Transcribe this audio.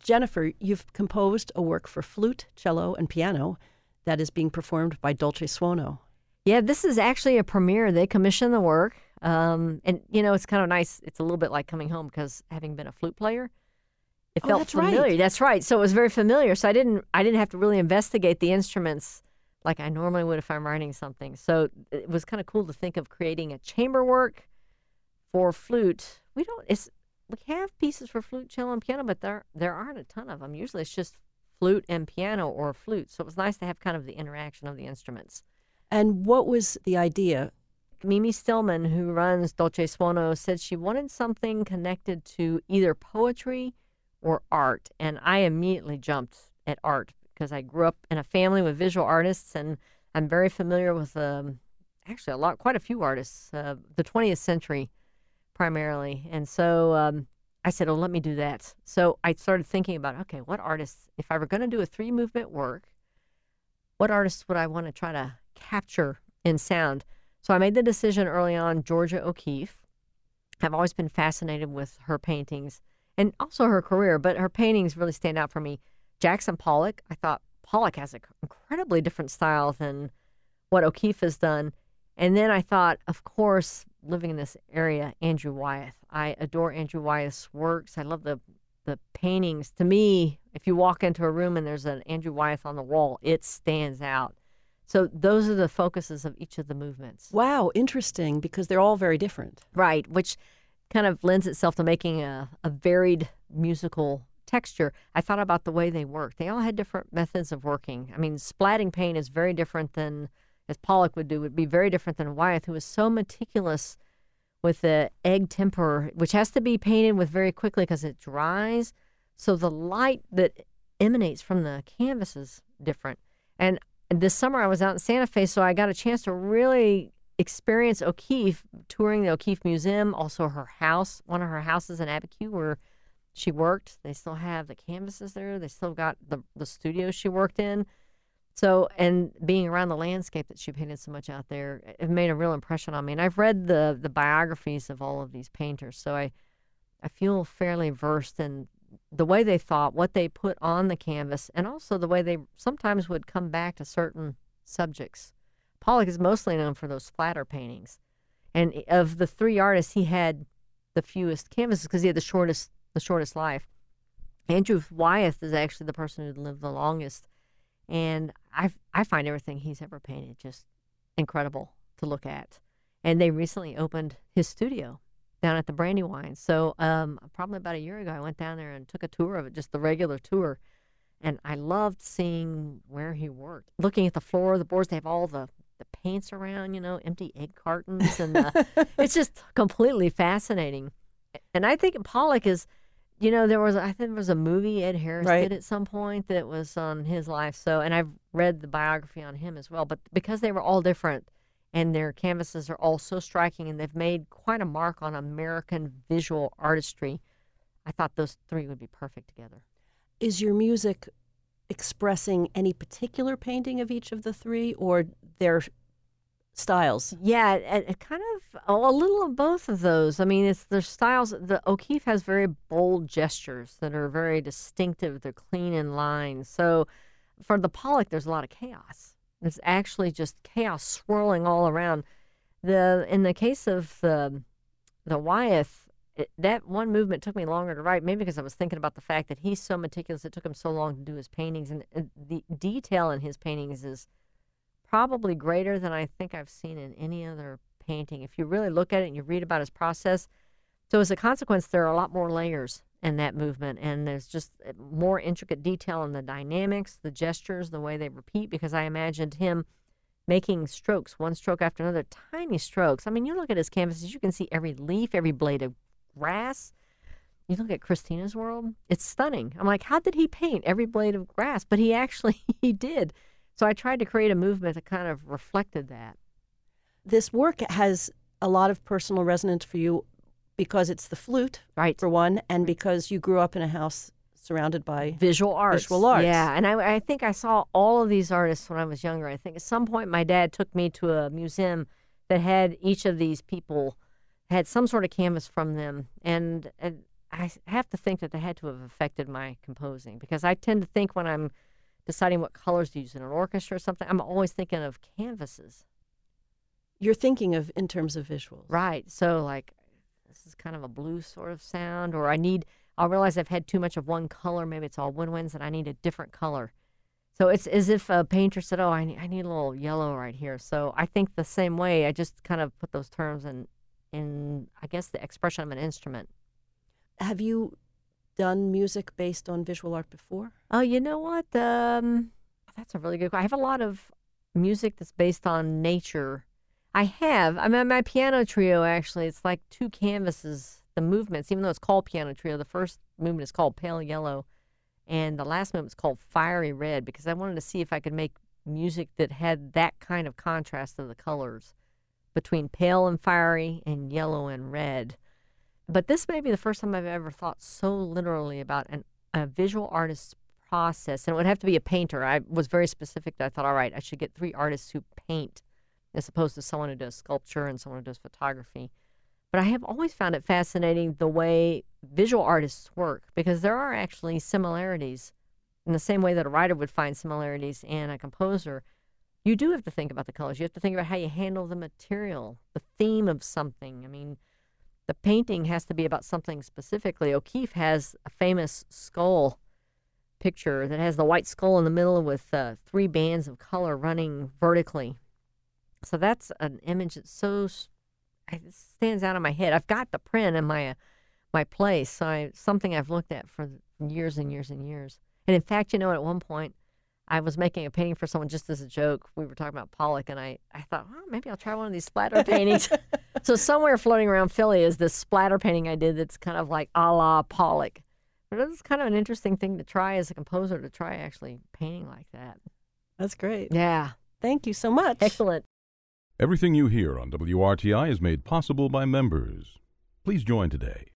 Jennifer, you've composed a work for flute, cello, and piano that is being performed by Dolce Suono. Yeah, this is actually a premiere. They commissioned the work. And, it's kind of nice. It's a little bit like coming home because having been a flute player, it felt that's familiar. right. That's right. So it was very familiar. So I didn't have to really investigate the instruments like I normally would if I'm writing something. So it was kind of cool to think of creating a chamber work for flute. We have pieces for flute, cello, and piano, but there aren't a ton of them. Usually it's just flute and piano or flute. So it was nice to have kind of the interaction of the instruments. And what was the idea? Mimi Stillman, who runs Dolce Suono, said she wanted something connected to either poetry or art. And I immediately jumped at art because I grew up in a family with visual artists, and I'm very familiar with quite a few artists, the 20th century primarily. And so I said, let me do that. So I started thinking about, okay, what artists, if I were going to do a 3-movement work, what artists would I want to try to capture in sound? So I made the decision early on, Georgia O'Keeffe. I've always been fascinated with her paintings and also her career, but her paintings really stand out for me. Jackson Pollock, I thought Pollock has an incredibly different style than what O'Keeffe has done. And then I thought, of course, living in this area, Andrew Wyeth. I adore Andrew Wyeth's works. I love the paintings. To me, if you walk into a room and there's an Andrew Wyeth on the wall, it stands out. So those are the focuses of each of the movements. Wow, interesting, because they're all very different. Right, which kind of lends itself to making a varied musical texture. I thought about the way they work. They all had different methods of working. I mean, splatting paint is very different than, as Pollock would be very different than Wyeth, who is so meticulous with the egg temper, which has to be painted with very quickly because it dries. So the light that emanates from the canvas is different. And this summer I was out in Santa Fe, so I got a chance to really experience O'Keeffe, touring the O'Keeffe Museum, also her house, one of her houses in Abiquiu where she worked. They still have the canvases there. They still got the studio she worked in. So, and being around the landscape that she painted so much out there, it made a real impression on me. And I've read the biographies of all of these painters, so I feel fairly versed in the way they thought, what they put on the canvas, and also the way they sometimes would come back to certain subjects. Pollock is mostly known for those splatter paintings. And of the 3 artists, he had the fewest canvases because he had the shortest life. Andrew Wyeth is actually the person who lived the longest. And I find everything he's ever painted just incredible to look at. And they recently opened his studio down at the Brandywine. So probably about a year ago, I went down there and took a tour of it, just the regular tour. And I loved seeing where he worked. Looking at the floor, the boards, they have all the paints around, empty egg cartons. And it's just completely fascinating. And I think Pollock is, I think there was a movie Ed Harris did at some point that was on his life. So, and I've read the biography on him as well. But because they were all different and their canvases are all so striking and they've made quite a mark on American visual artistry, I thought those 3 would be perfect together. Is your music expressing any particular painting of each of the 3 or their styles? Yeah, it kind of a little of both of those. I mean, it's their styles. The O'Keeffe has very bold gestures that are very distinctive. They're clean in line. So for the Pollock, there's a lot of chaos. There's actually just chaos swirling all around. In the case of the Wyeth, that one movement took me longer to write, maybe because I was thinking about the fact that he's so meticulous. It took him so long to do his paintings, and the detail in his paintings is probably greater than I think I've seen in any other painting. If you really look at it and you read about his process. So as a consequence, there are a lot more layers in that movement, and there's just more intricate detail in the dynamics, the gestures, the way they repeat, because I imagined him making strokes, one stroke after another, tiny strokes. I mean, you look at his canvases, you can see every leaf, every blade of grass. You look at Christina's World, it's stunning. I'm like, how did he paint every blade of grass? But he did. So I tried to create a movement that kind of reflected that. This work has a lot of personal resonance for you because it's the flute, right, for one, and because you grew up in a house surrounded by visual arts. Yeah, and I think I saw all of these artists when I was younger. I think at some point my dad took me to a museum that had each of these people had some sort of canvas from them. And I have to think that they had to have affected my composing, because I tend to think when I'm deciding what colors to use in an orchestra or something, I'm always thinking of canvases. You're thinking of in terms of visuals. Right. So, like, this is kind of a blue sort of sound, or I'll realize I've had too much of one color. Maybe it's all woodwinds and I need a different color. So it's as if a painter said, oh, I need a little yellow right here. So I think the same way. I just kind of put those terms in, I guess, the expression of an instrument. Have you done music based on visual art before? Oh, you know what? That's a really good question. I have a lot of music that's based on nature. I mean, my piano trio, actually, it's like two canvases, the movements, even though it's called piano trio. The first movement is called Pale Yellow, and the last movement is called Fiery Red, because I wanted to see if I could make music that had that kind of contrast of the colors between pale and fiery and yellow and red. But this may be the first time I've ever thought so literally about a visual artist's process. And it would have to be a painter. I was very specific that I thought, all right, I should get 3 artists who paint as opposed to someone who does sculpture and someone who does photography. But I have always found it fascinating the way visual artists work, because there are actually similarities. In the same way that a writer would find similarities in a composer, you do have to think about the colors. You have to think about how you handle the material, the theme of something. I mean, the painting has to be about something specifically. O'Keeffe has a famous skull picture that has the white skull in the middle with 3 bands of color running vertically. So that's an image that it stands out in my head. I've got the print in my place, so something I've looked at for years and years and years. And in fact, at one point, I was making a painting for someone just as a joke. We were talking about Pollock, and I thought, oh, maybe I'll try one of these splatter paintings. So somewhere floating around Philly is this splatter painting I did that's kind of like a la Pollock. But it's kind of an interesting thing to try as a composer, to try actually painting like that. That's great. Yeah. Thank you so much. Excellent. Everything you hear on WRTI is made possible by members. Please join today